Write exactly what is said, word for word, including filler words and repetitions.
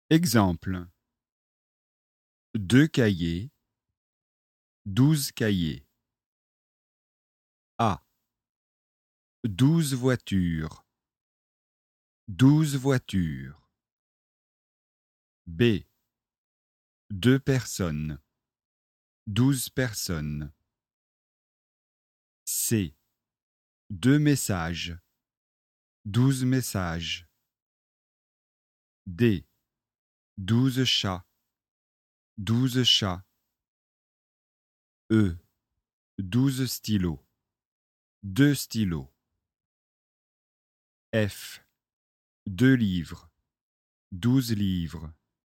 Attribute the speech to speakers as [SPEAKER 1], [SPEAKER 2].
[SPEAKER 1] Exemple. Deux cahiers, douze cahiers. A. Douze voitures, douze voitures. B. Deux personnes, douze personnes. C. Deux messages, douze messages. D. Douze chats, douze chats. E. Douze stylos, deux stylos. F. Deux livres, douze livres.